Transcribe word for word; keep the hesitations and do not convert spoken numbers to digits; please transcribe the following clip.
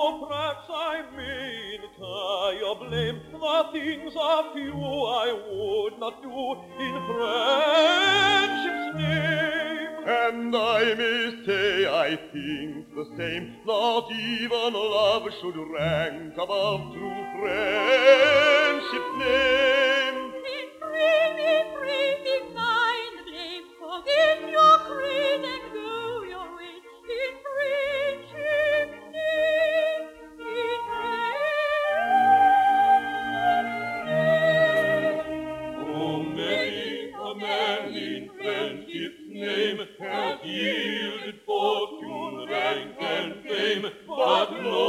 Oh, perhaps I may incur your blame. The things are few I would not do in friendship's name. And I may say I think the same. Not even love should rank above true friendship's name. Be free, be free, deny the blame. Forget your creed and go your way. In friendship's name, in friendship's name. Oh, many a man in friendship's name hath yielded fortune, rank, and fame, but no